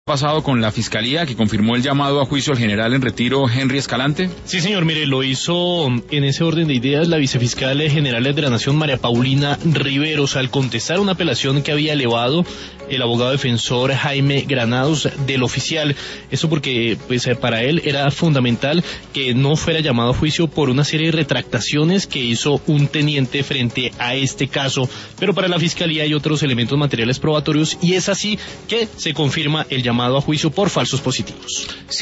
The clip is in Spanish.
Pasado con la Fiscalía, que confirmó el llamado a juicio al general en retiro Henry Escalante? Sí, señor, mire, lo hizo en ese orden de ideas la vicefiscal general de la Nación, María Paulina Riveros, al contestar una apelación que había elevado el abogado defensor Jaime Granados del oficial. Eso porque, pues, para él era fundamental que no fuera llamado a juicio por una serie de retractaciones que hizo un teniente frente a este caso. Pero para la Fiscalía hay otros elementos materiales probatorios y es así que se confirma el llamado a juicio por falsos positivos.